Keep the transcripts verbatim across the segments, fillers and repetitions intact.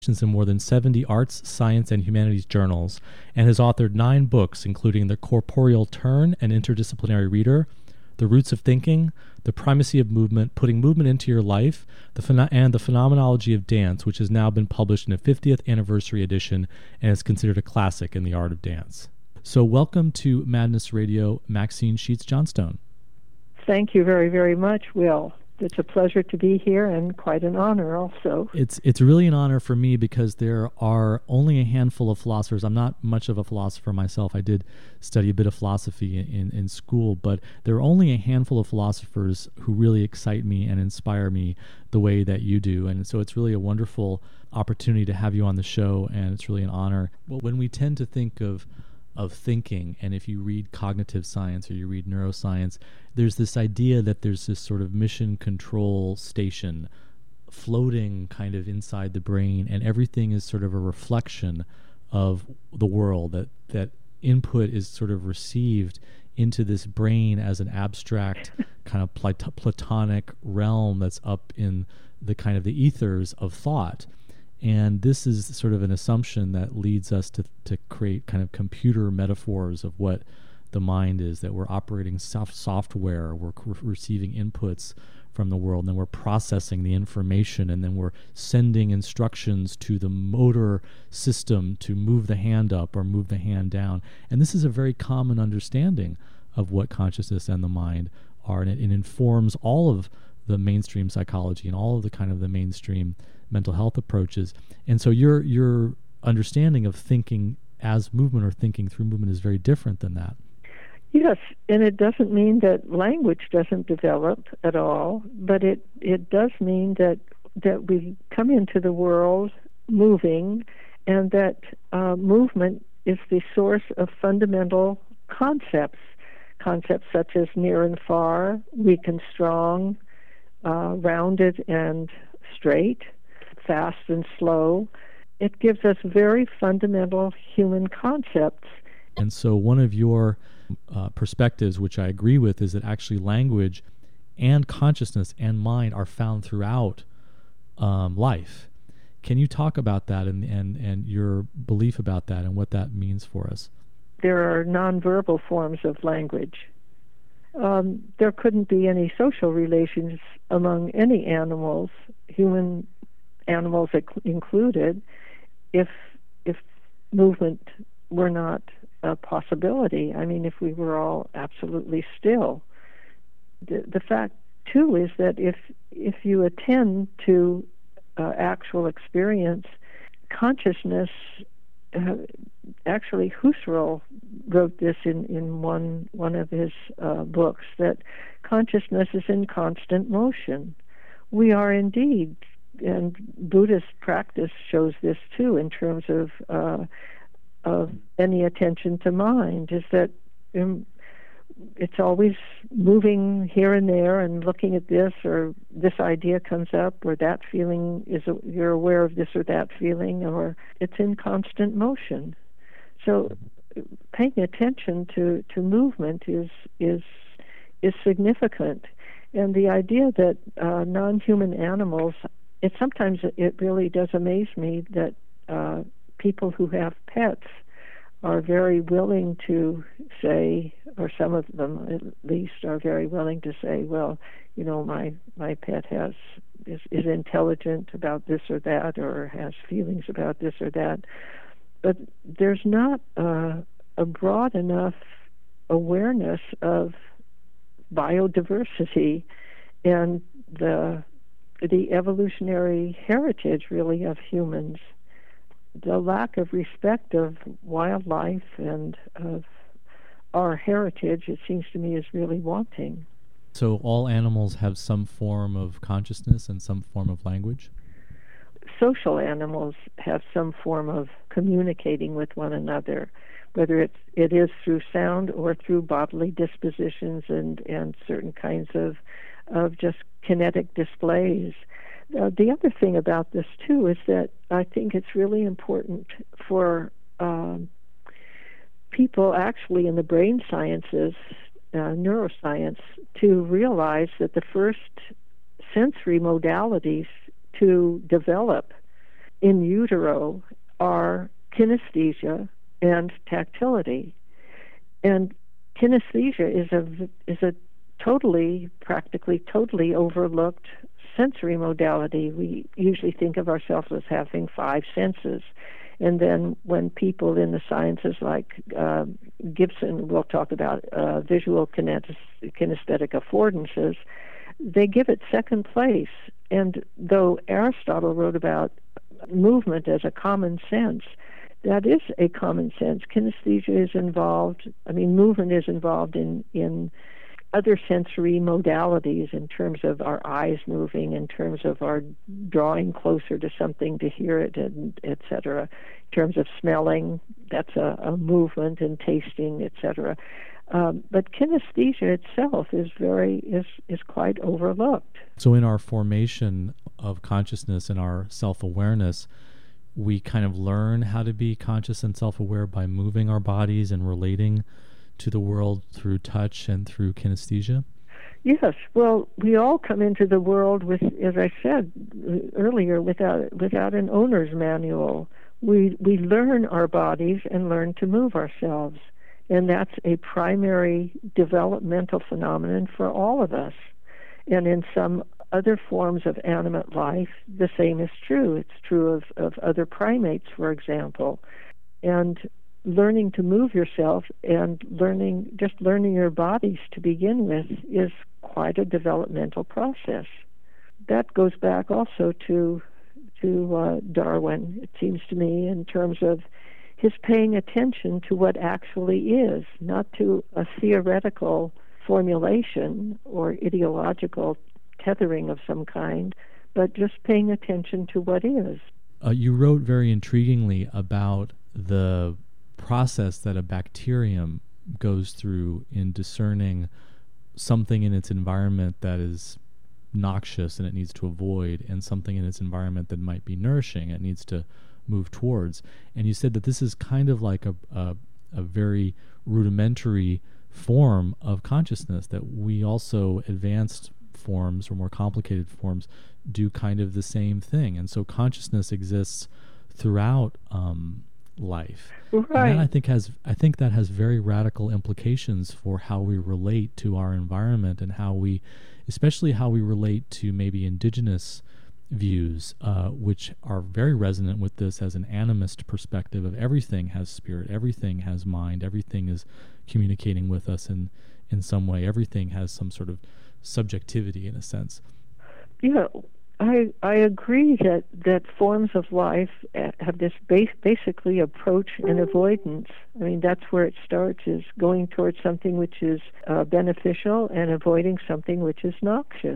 in more than seventy arts, science, and humanities journals, and has authored nine books, including The Corporeal Turn, An Interdisciplinary Reader, The Roots of Thinking, The Primacy of Movement, Putting Movement into Your Life, the Phen- and The Phenomenology of Dance, which has now been published in a fiftieth anniversary edition and is considered a classic in the art of dance. So welcome to Madness Radio, Maxine Sheets Johnstone. Thank you very, very much, Will. It's a pleasure to be here and quite an honor also. It's it's really an honor for me because there are only a handful of philosophers. I'm not much of a philosopher myself. I did study a bit of philosophy in, in school, but there are only a handful of philosophers who really excite me and inspire me the way that you do. And so it's really a wonderful opportunity to have you on the show, and it's really an honor. Well, when we tend to think of of thinking, and if you read cognitive science or you read neuroscience, there's this idea that there's this sort of mission control station floating kind of inside the brain, and everything is sort of a reflection of the world, that that input is sort of received into this brain as an abstract kind of plat- platonic realm that's up in the kind of the ethers of thought. And this is sort of an assumption that leads us to to create kind of computer metaphors of what the mind is, that we're operating soft software, we're c- receiving inputs from the world, and then we're processing the information, and then we're sending instructions to the motor system to move the hand up or move the hand down. And this is a very common understanding of what consciousness and the mind are, and it, it informs all of the mainstream psychology and all of the kind of the mainstream mental health approaches. And so your your understanding of thinking as movement or thinking through movement is very different than that. Yes, and it doesn't mean that language doesn't develop at all, but it, it does mean that that we come into the world moving, and that uh, movement is the source of fundamental concepts, concepts such as near and far, weak and strong, uh, rounded and straight, fast and slow. It gives us very fundamental human concepts. And so one of your uh, perspectives, which I agree with, is that actually language and consciousness and mind are found throughout um, life. Can you talk about that and, and, and your belief about that and what that means for us? There are nonverbal forms of language. Um, there couldn't be any social relations among any animals, human animals included, if if movement were not a possibility. I mean, if we were all absolutely still. The, the fact, too, is that if if you attend to uh, actual experience, consciousness, uh, actually Husserl wrote this in, in one, one of his uh, books, that consciousness is in constant motion. We are indeed, and Buddhist practice shows this too in terms of uh, of any attention to mind, is that um, it's always moving here and there and looking at this, or this idea comes up, or that feeling is, you're aware of this or that feeling, or it's in constant motion. So paying attention to, to movement is is is significant. And the idea that uh, non-human animals, it sometimes it really does amaze me that uh, people who have pets are very willing to say, or some of them at least are very willing to say, well, you know, my my pet has is, is intelligent about this or that, or has feelings about this or that. But there's not uh, a broad enough awareness of biodiversity and the the evolutionary heritage, really, of humans. The lack of respect of wildlife and of our heritage, it seems to me, is really wanting. So all animals have some form of consciousness and some form of language? Social animals have some form of communicating with one another, whether it's, it is through sound or through bodily dispositions and, and certain kinds of, of just kinetic displays. Uh, the other thing about this, too, is that I think it's really important for um, people actually in the brain sciences, uh, neuroscience, to realize that the first sensory modalities to develop in utero are kinesthesia and tactility. And kinesthesia is a, is a totally, practically totally overlooked sensory modality. We usually think of ourselves as having five senses. And then when people in the sciences like uh, Gibson will talk about uh, visual kinesthetic affordances, they give it second place. And though Aristotle wrote about movement as a common sense, that is a common sense. Kinesthesia is involved, I mean, movement is involved in, in other sensory modalities in terms of our eyes moving, in terms of our drawing closer to something to hear it, and et cetera. In terms of smelling, that's a, a movement, and tasting, et cetera. Um, but kinesthesia itself is very is is quite overlooked. So in our formation of consciousness and our self-awareness, we kind of learn how to be conscious and self-aware by moving our bodies and relating to the world through touch and through kinesthesia? Yes. Well, we all come into the world with, as I said earlier, without without an owner's manual. We we learn our bodies and learn to move ourselves, and that's a primary developmental phenomenon for all of us. And in some other forms of animate life, the same is true. It's true of, of other primates, for example. And learning to move yourself and learning, just learning your bodies to begin with is quite a developmental process. That goes back also to to uh, Darwin, it seems to me, in terms of his paying attention to what actually is, not to a theoretical formulation or ideological tethering of some kind, but just paying attention to what is. Uh, you wrote very intriguingly about the process that a bacterium goes through in discerning something in its environment that is noxious and it needs to avoid, and something in its environment that might be nourishing it needs to move towards. And you said that this is kind of like a, a, a very rudimentary form of consciousness, that we also, advanced forms or more complicated forms, do kind of the same thing. And so consciousness exists throughout um, life. Right. And that I think has I think that has very radical implications for how we relate to our environment, and how we, especially how we relate to maybe indigenous views, uh, which are very resonant with this as an animist perspective of everything has spirit, everything has mind, everything is communicating with us in, in some way, everything has some sort of subjectivity in a sense. Yeah, I I agree that, that forms of life have this base, basically approach and avoidance. I mean, that's where it starts, is going towards something which is uh, beneficial and avoiding something which is noxious.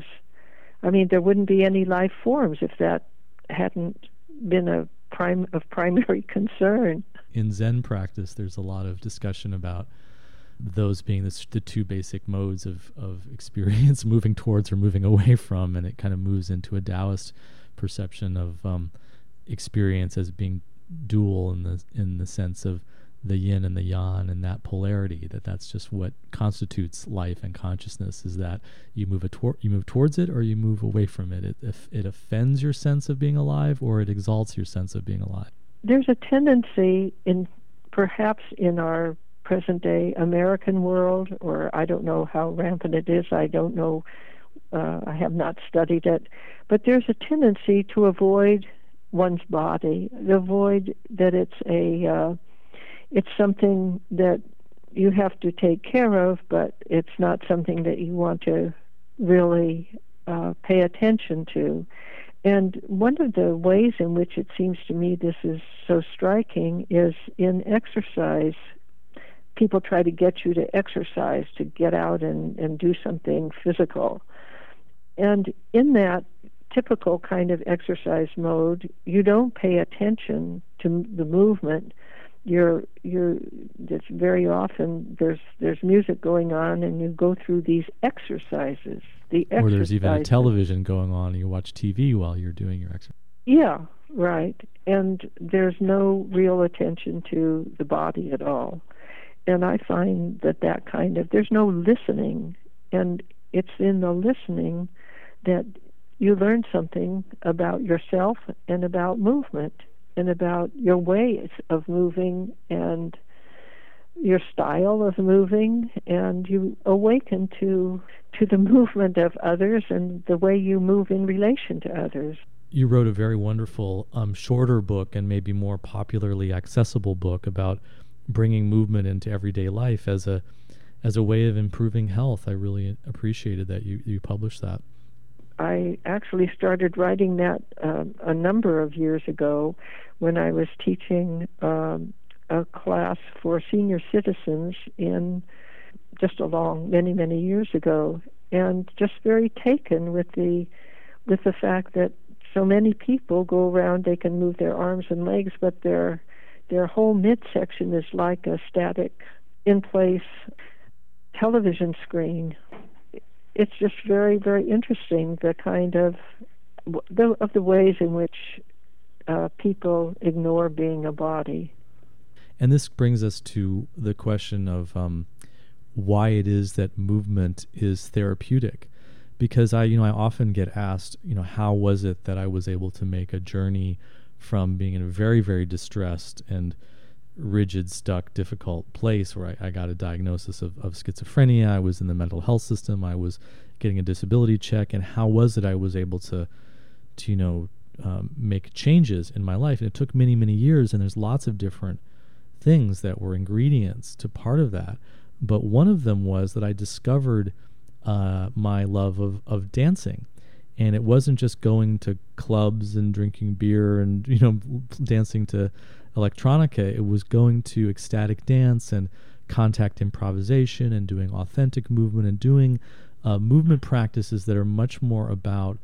I mean, there wouldn't be any life forms if that hadn't been a prime of primary concern. In Zen practice, there's a lot of discussion about those being the, the two basic modes of, of experience, moving towards or moving away from, and it kind of moves into a Taoist perception of um, experience as being dual in the in the sense of the yin and the yang, and that polarity, that that's just what constitutes life and consciousness, is that you move a tor- you move towards it or you move away from it. It, if it offends your sense of being alive, or it exalts your sense of being alive. There's a tendency in perhaps in our present-day American world, or I don't know how rampant it is, I don't know, uh, I have not studied it, but there's a tendency to avoid one's body, to avoid that it's a, uh, it's something that you have to take care of, but it's not something that you want to really uh, pay attention to. And one of the ways in which it seems to me this is so striking is in exercise. People try to get you to exercise, to get out and, and do something physical. And in that typical kind of exercise mode, you don't pay attention to the movement. You're, you're, it's very often there's there's music going on, and you go through these exercises. The exercises. Or there's even a television going on, and you watch T V while you're doing your exercise. Yeah, right. And there's no real attention to the body at all. And I find that that kind of, there's no listening, and it's in the listening that you learn something about yourself and about movement and about your ways of moving and your style of moving, and you awaken to to the movement of others and the way you move in relation to others. You wrote a very wonderful, um, shorter book and maybe more popularly accessible book about bringing movement into everyday life as a as a way of improving health. I really appreciated that you, you published that. I actually started writing that uh, a number of years ago when I was teaching um, a class for senior citizens in just along many, many years ago, and just very taken with the with the fact that so many people go around, they can move their arms and legs, but their their whole midsection is like a static, in-place television screen. It's just very, very interesting, the kind of the, of the ways in which uh, people ignore being a body. And this brings us to the question of um, why it is that movement is therapeutic. Because I, you know, I often get asked, you know, how was it that I was able to make a journey from being in a very, very distressed and rigid, stuck, difficult place where I, I got a diagnosis of, of schizophrenia. I was in the mental health system. I was getting a disability check. And how was it I was able to, to you know, um, make changes in my life? And it took many, many years. And there's lots of different things that were ingredients to part of that. But one of them was that I discovered uh, my love of, of dancing. And it wasn't just going to clubs and drinking beer and, you know, dancing to electronica. It was going to ecstatic dance and contact improvisation and doing authentic movement and doing uh, movement practices that are much more about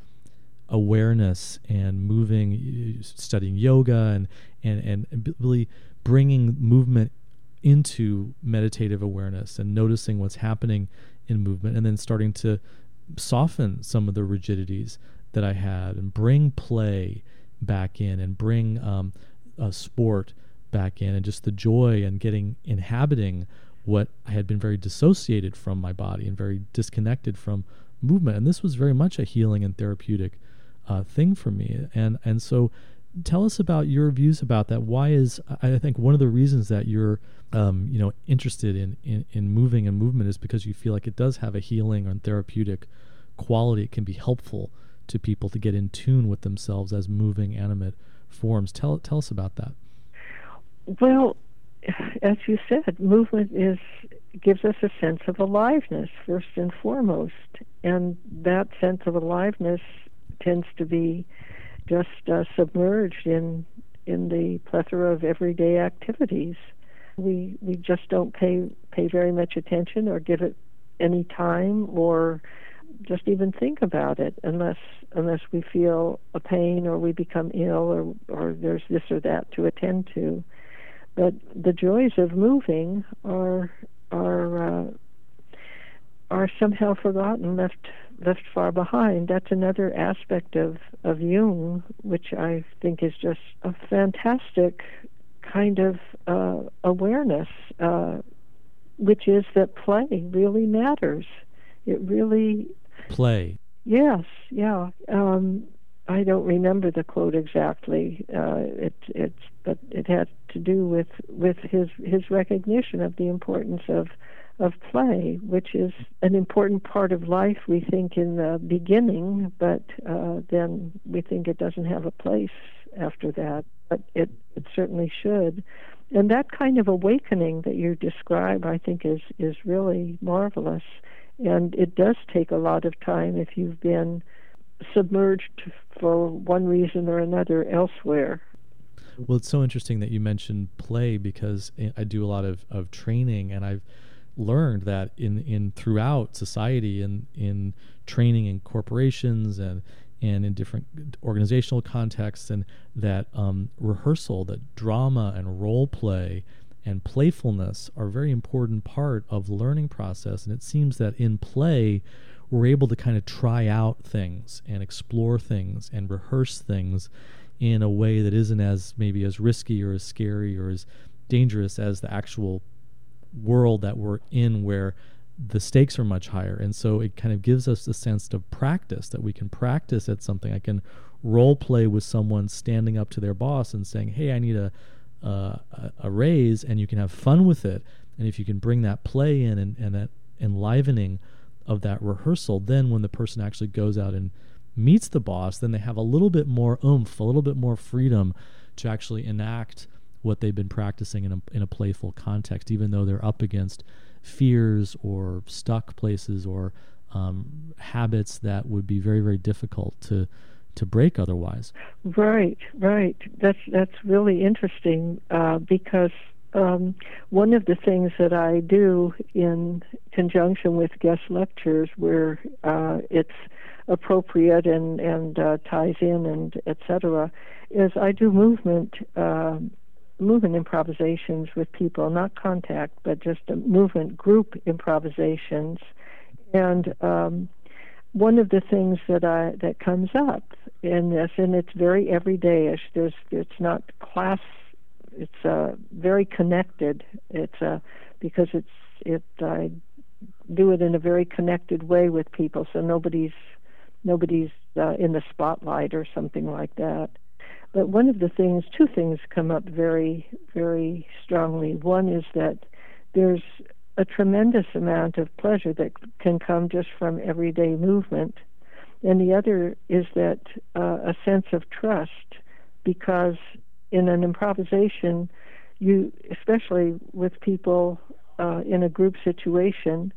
awareness and moving, studying yoga and, and, and really bringing movement into meditative awareness and noticing what's happening in movement, and then starting to soften some of the rigidities that I had and bring play back in and bring um, a sport back in, and just the joy and getting inhabiting what I had been very dissociated from my body and very disconnected from movement. And this was very much a healing and therapeutic uh, thing for me. And and so tell us about your views about that. Why is, I think one of the reasons that you're um, you know, interested in, in, in moving and movement is because you feel like it does have a healing and therapeutic quality. It can be helpful to people to get in tune with themselves as moving, animate forms. Tell tell us about that. Well, as you said, movement is gives us a sense of aliveness first and foremost, and that sense of aliveness tends to be just uh, submerged in in the plethora of everyday activities. We we just don't pay pay very much attention or give it any time or just even think about it unless unless we feel a pain or we become ill or or there's this or that to attend to. But the joys of moving are are uh, are somehow forgotten, left left far behind. That's another aspect of, of Jung, which I think is just a fantastic kind of uh, awareness, uh, which is that play really matters. It really... Play. Yes, yeah. Um, I don't remember the quote exactly. Uh, it, it's, but it had to do with, with his his recognition of the importance of of play, which is an important part of life, we think, in the beginning, but uh, then we think it doesn't have a place after that. But it, it certainly should. And that kind of awakening that you describe, I think, is, is really marvelous. And it does take a lot of time if you've been submerged for one reason or another elsewhere. Well, it's so interesting that you mentioned play, because I do a lot of, of training, and I've learned that in, in throughout society, in, in training in corporations and and in different organizational contexts, and that um, rehearsal, that drama and role play and playfulness are a very important part of the learning process. And it seems that in play, we're able to kind of try out things and explore things and rehearse things in a way that isn't as maybe as risky or as scary or as dangerous as the actual world that we're in, where the stakes are much higher. And so it kind of gives us a sense of practice, that we can practice at something. I can role play with someone standing up to their boss and saying, hey, I need a, uh, a, a raise, and you can have fun with it. And if you can bring that play in and, and that enlivening of that rehearsal, then when the person actually goes out and meets the boss, then they have a little bit more oomph, a little bit more freedom to actually enact what they've been practicing in a, in a playful context, even though they're up against fears or stuck places or um, habits that would be very, very difficult to to break otherwise. Right, right. That's that's really interesting uh, because um, one of the things that I do in conjunction with guest lectures, where uh, it's appropriate and and uh, ties in and et cetera, is I do movement. Uh, movement improvisations with people, not contact, but just a movement group improvisations. And um, one of the things that I that comes up in this, and it's very everyday-ish, there's, it's not class, it's uh, very connected. It's uh, because it's it I do it in a very connected way with people, so nobody's nobody's uh, in the spotlight or something like that. But one of the things, two things come up very, very strongly. One is that there's a tremendous amount of pleasure that can come just from everyday movement. And the other is that uh, a sense of trust, because in an improvisation, you, especially with people uh, in a group situation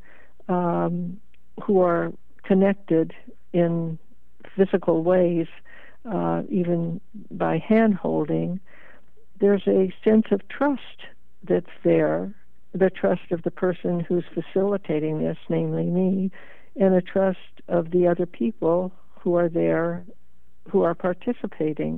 um, who are connected in physical ways, Uh, even by hand-holding, there's a sense of trust that's there, the trust of the person who's facilitating this, namely me, and a trust of the other people who are there, who are participating.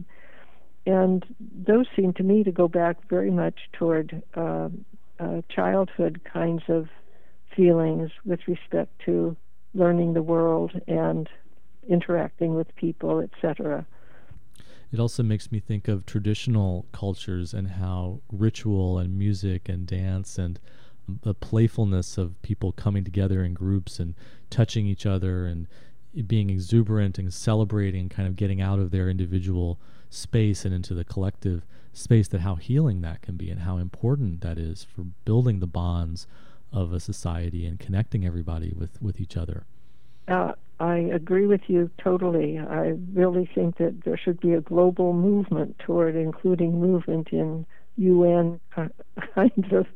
And those seem to me to go back very much toward uh, uh, childhood kinds of feelings with respect to learning the world and interacting with people, et cetera. It also makes me think of traditional cultures and how ritual and music and dance and the playfulness of people coming together in groups and touching each other and being exuberant and celebrating, kind of getting out of their individual space and into the collective space, that how healing that can be and how important that is for building the bonds of a society and connecting everybody with, with each other. Uh, I agree with you totally. I really think that there should be a global movement toward including movement in U N kinds of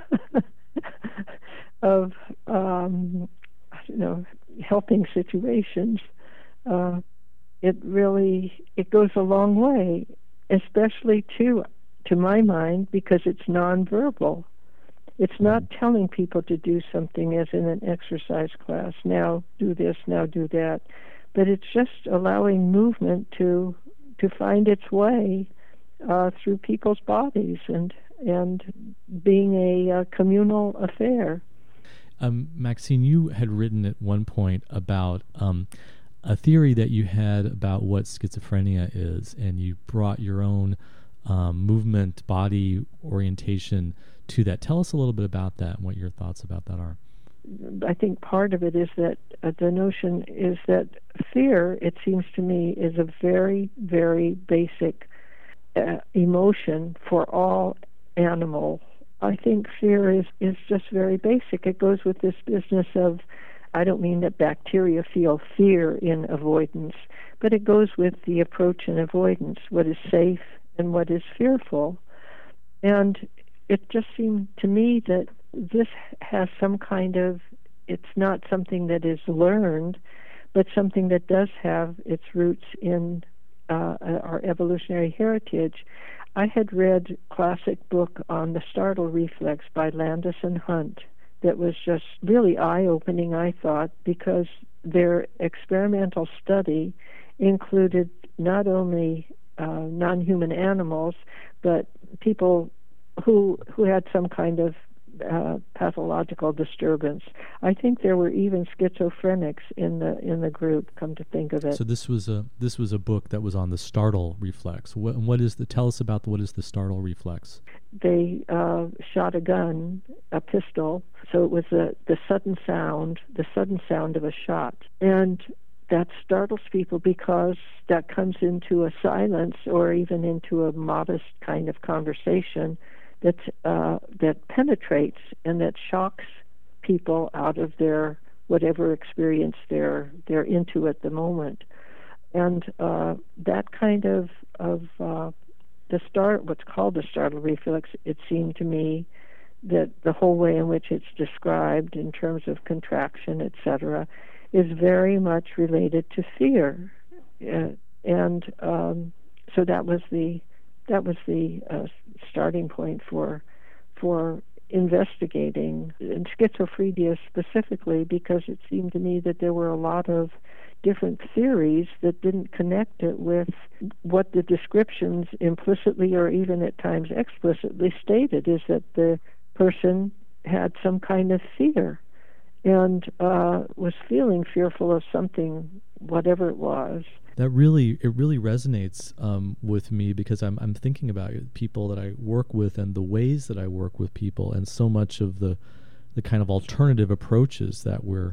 of um, you know helping situations. Uh, it really it goes a long way, especially to to my mind, because it's nonverbal. It's not telling people to do something as in an exercise class, now do this, now do that, but it's just allowing movement to to find its way uh, through people's bodies and and being a, a communal affair. Um, Maxine, you had written at one point about um, a theory that you had about what schizophrenia is, and you brought your own um, movement, body orientation to that. Tell us a little bit about that and what your thoughts about that are. I think part of it is that uh, the notion is that fear, it seems to me, is a very, very basic uh, emotion for all animals. I think fear is, is just very basic. It goes with this business of, I don't mean that bacteria feel fear in avoidance, but it goes with the approach in avoidance, what is safe and what is fearful. And it just seemed to me that this has some kind of, it's not something that is learned, but something that does have its roots in uh, our evolutionary heritage. I had read a classic book on the startle reflex by Landis and Hunt that was just really eye-opening, I thought, because their experimental study included not only uh, non-human animals, but people who who had some kind of uh, pathological disturbance. I think there were even schizophrenics in the in the group. Come to think of it, so this was a this was a book that was on the startle reflex. What, what is the? Tell us about the, what is the startle reflex? They uh, shot a gun, a pistol, so it was the the sudden sound, the sudden sound of a shot, and that startles people because that comes into a silence or even into a modest kind of conversation that uh, that penetrates and that shocks people out of their whatever experience they're they're into at the moment, and uh, that kind of of uh, the start what's called the startle reflex. It seemed to me that the whole way in which it's described in terms of contraction, et cetera, is very much related to fear, uh, and um, so that was the that was the uh, starting point for for investigating in schizophrenia specifically, because it seemed to me that there were a lot of different theories that didn't connect it with what the descriptions implicitly or even at times explicitly stated, is that the person had some kind of fear and uh, was feeling fearful of something, whatever it was. That really, it really resonates um, with me, because I'm I'm thinking about people that I work with and the ways that I work with people, and so much of the the kind of alternative approaches that we're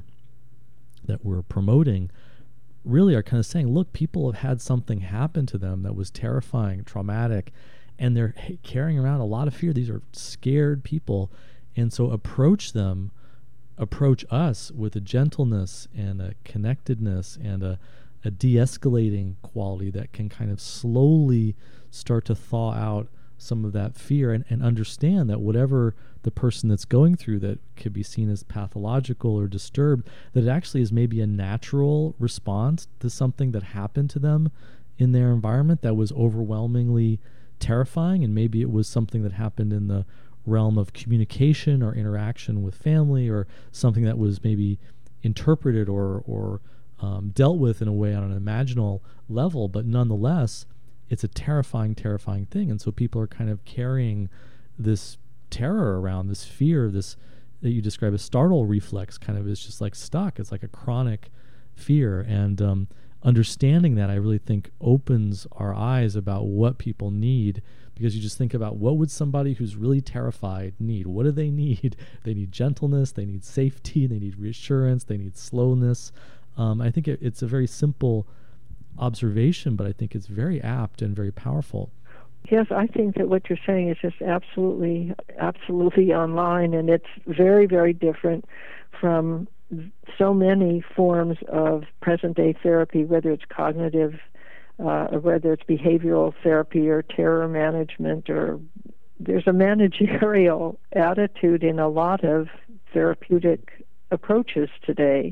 that we're promoting really are kind of saying, look, people have had something happen to them that was terrifying, traumatic, and they're carrying around a lot of fear. These are scared people, and so approach them. approach us with a gentleness and a connectedness and a, a de-escalating quality that can kind of slowly start to thaw out some of that fear, and, and understand that whatever the person that's going through that could be seen as pathological or disturbed, that it actually is maybe a natural response to something that happened to them in their environment that was overwhelmingly terrifying, and maybe it was something that happened in the realm of communication or interaction with family, or something that was maybe interpreted or or um, dealt with in a way on an imaginal level, but nonetheless it's a terrifying terrifying thing. And so people are kind of carrying this terror around, this fear, this that you describe as startle reflex, kind of is just like stuck. It's like a chronic fear, and um, understanding that, I really think, opens our eyes about what people need, because you just think about, what would somebody who's really terrified need? What do they need? They need gentleness, they need safety, they need reassurance, they need slowness. Um, I think it, it's a very simple observation, but I think it's very apt and very powerful. Yes, I think that what you're saying is just absolutely, absolutely online, and it's very, very different from so many forms of present-day therapy, whether it's cognitive, uh, or whether it's behavioral therapy or terror management, or there's a managerial attitude in a lot of therapeutic approaches today,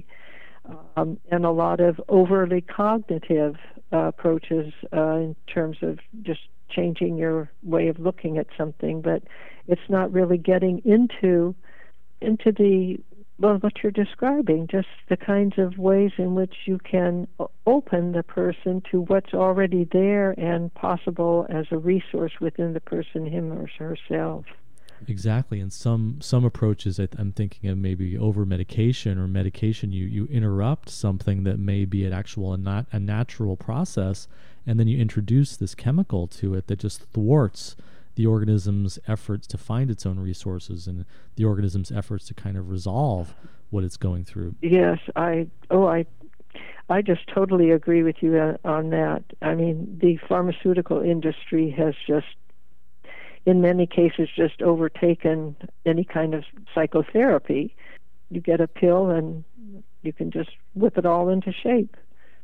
um, and a lot of overly cognitive uh, approaches uh, in terms of just changing your way of looking at something, but it's not really getting into into the well, what you're describing, just the kinds of ways in which you can open the person to what's already there and possible as a resource within the person, him or herself. Exactly. And some some approaches, I th- I'm thinking of maybe over medication or medication, you, you interrupt something that may be an actual and not a natural process, and then you introduce this chemical to it that just thwarts the organism's efforts to find its own resources and the organism's efforts to kind of resolve what it's going through. Yes, I oh I I just totally agree with you on, on that. I mean, the pharmaceutical industry has just, in many cases, just overtaken any kind of psychotherapy. You get a pill and you can just whip it all into shape.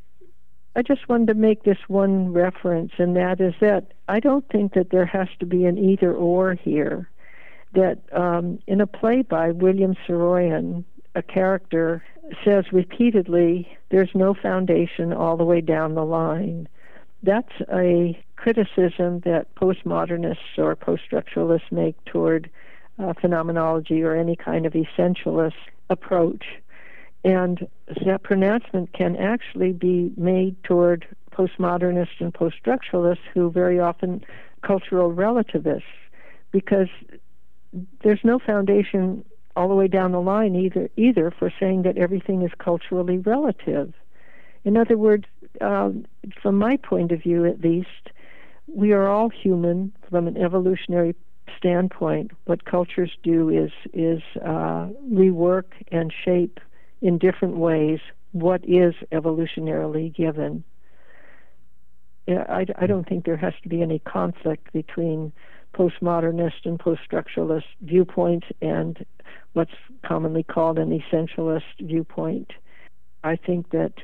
I just wanted to make this one reference, and that is that I don't think that there has to be an either-or here. That um, in a play by William Saroyan, a character says repeatedly, there's no foundation all the way down the line. That's a criticism that postmodernists or post-structuralists make toward uh, phenomenology or any kind of essentialist approach. And that pronouncement can actually be made toward postmodernists and post-structuralists, who very often cultural relativists, because there's no foundation all the way down the line either, either for saying that everything is culturally relative. In other words, um, from my point of view at least, we are all human from an evolutionary standpoint. What cultures do is is uh, rework and shape in different ways what is evolutionarily given. I, I don't think there has to be any conflict between postmodernist and post-structuralist viewpoints and what's commonly called an essentialist viewpoint. I think that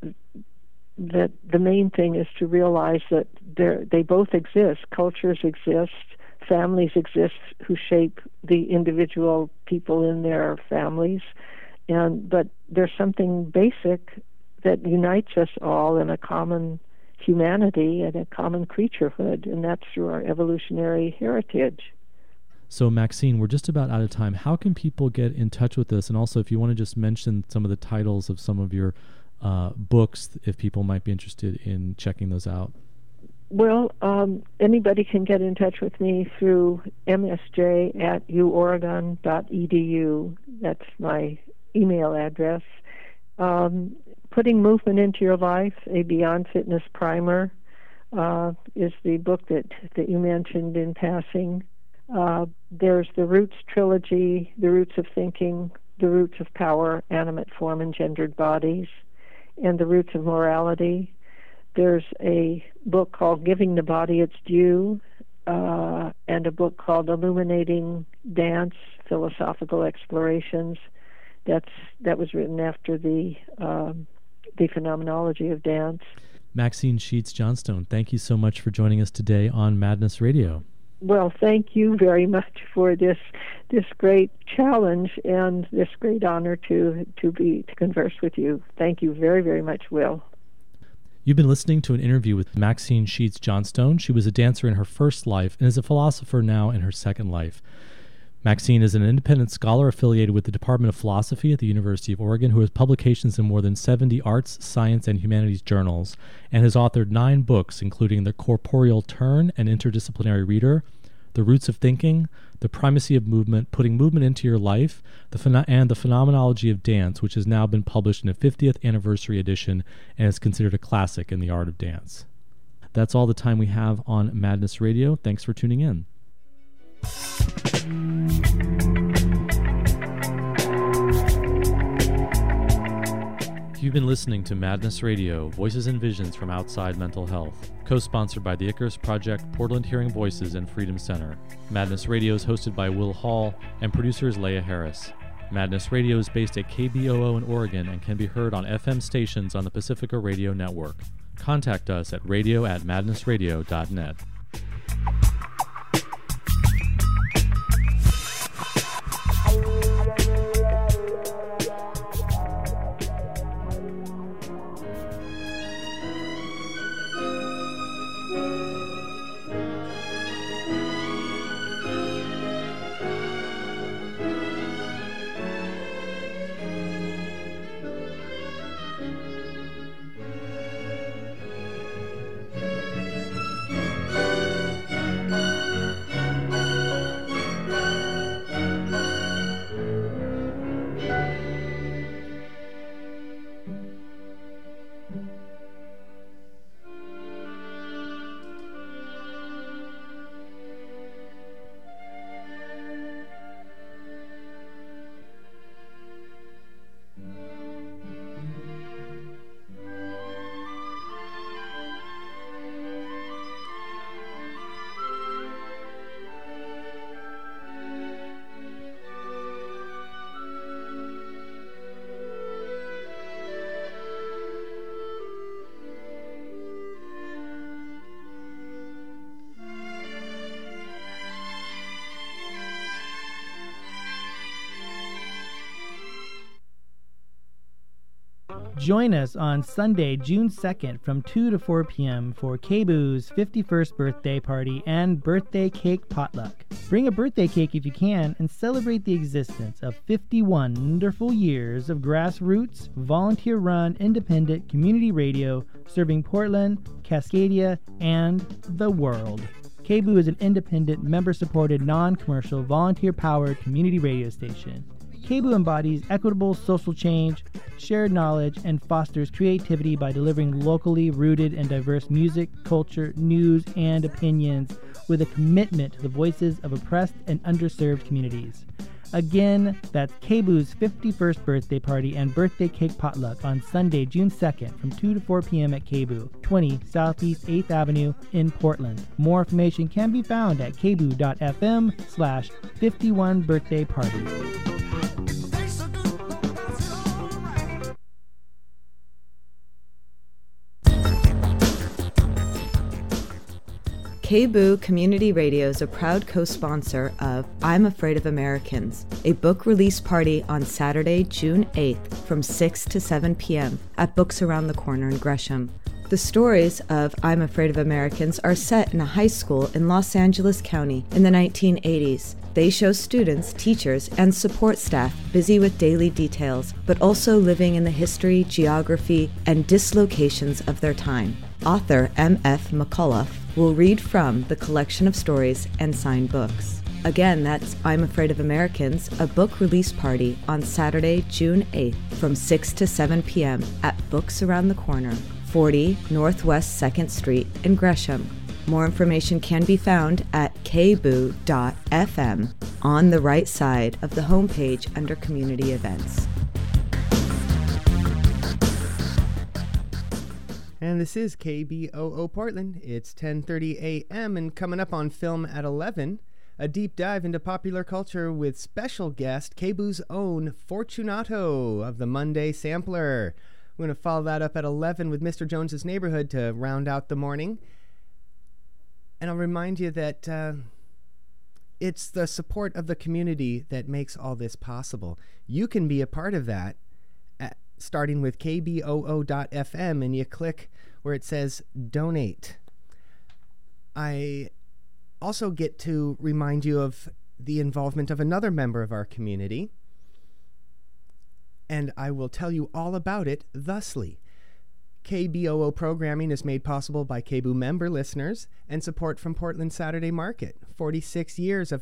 that the main thing is to realize that they both exist. Cultures exist, families exist who shape the individual people in their families, and but there's something basic that unites us all in a common humanity and a common creaturehood, and that's through our evolutionary heritage. So, Maxine, we're just about out of time. How can people get in touch with us? And also, if you want to just mention some of the titles of some of your uh, books, if people might be interested in checking those out. Well, um, anybody can get in touch with me through m s j at u oregon dot e d u. That's my email address. Um, Putting Movement into Your Life, a Beyond Fitness Primer, uh, is the book that, that you mentioned in passing. Uh, there's the Roots Trilogy, The Roots of Thinking, The Roots of Power, Animate Form, and Gendered Bodies, and The Roots of Morality. There's a book called Giving the Body Its Due, uh, and a book called Illuminating Dance, Philosophical Explorations. That's that was written after the um, the phenomenology of dance. Maxine Sheets Johnstone, thank you so much for joining us today on Madness Radio. Well, thank you very much for this this great challenge and this great honor to to be to converse with you. Thank you very, very much, Will. You've been listening to an interview with Maxine Sheets Johnstone. She was a dancer in her first life and is a philosopher now in her second life. Maxine is an independent scholar affiliated with the Department of Philosophy at the University of Oregon who has publications in more than seventy arts, science, and humanities journals and has authored nine books, including The Corporeal Turn, An Interdisciplinary Reader, The Roots of Thinking, The Primacy of Movement, Putting Movement into Your Life, the Phen- and The Phenomenology of Dance, which has now been published in a fiftieth anniversary edition and is considered a classic in the art of dance. That's all the time we have on Madness Radio. Thanks for tuning in. You've been listening to Madness Radio, Voices and Visions from Outside Mental Health, co-sponsored by the Icarus Project, Portland Hearing Voices, and Freedom Center. Madness Radio is hosted by Will Hall, and producer is Leah Harris. Madness Radio is based at K B O O in Oregon and can be heard on F M stations on the Pacifica Radio Network. Contact us at radio at madness radio dot net. Join us on Sunday, June second from two to four p.m. for K B O's fifty-first birthday party and birthday cake potluck. Bring a birthday cake if you can and celebrate the existence of fifty-one wonderful years of grassroots, volunteer-run, independent community radio serving Portland, Cascadia, and the world. K B O O is an independent, member-supported, non-commercial, volunteer-powered community radio station. K B O O embodies equitable social change, shared knowledge, and fosters creativity by delivering locally rooted and diverse music, culture, news, and opinions with a commitment to the voices of oppressed and underserved communities. Again, that's K B O O's fifty-first birthday party and birthday cake potluck on Sunday, June second from two to four p.m. at K B O O, twenty Southeast eighth Avenue in Portland. More information can be found at kboo.fm slash 51 birthday party. K B O O Community Radio is a proud co-sponsor of I'm Afraid of Americans, a book release party on Saturday, June eighth from six to seven p.m. at Books Around the Corner in Gresham. The stories of I'm Afraid of Americans are set in a high school in Los Angeles County in the nineteen eighties. They show students, teachers, and support staff busy with daily details, but also living in the history, geography, and dislocations of their time. Author M F McCullough will read from the collection of stories and signed books. Again, that's I'm Afraid of Americans, a book release party on Saturday, June eighth from six to seven p.m. at Books Around the Corner, forty Northwest second Street in Gresham. More information can be found at k b o o dot f m on the right side of the homepage under Community Events. And this is K B O O Portland. It's ten thirty a.m. and coming up on Film at eleven, a deep dive into popular culture with special guest K B O O's own Fortunato of the Monday Sampler. We're going to follow that up at eleven with Mister Jones's Neighborhood to round out the morning. And I'll remind you that uh, it's the support of the community that makes all this possible. You can be a part of that, at, starting with k b o o dot f m, and you click where it says Donate. I also get to remind you of the involvement of another member of our community, and I will tell you all about it thusly. K B O O programming is made possible by K B O O member listeners and support from Portland Saturday Market. forty-six years of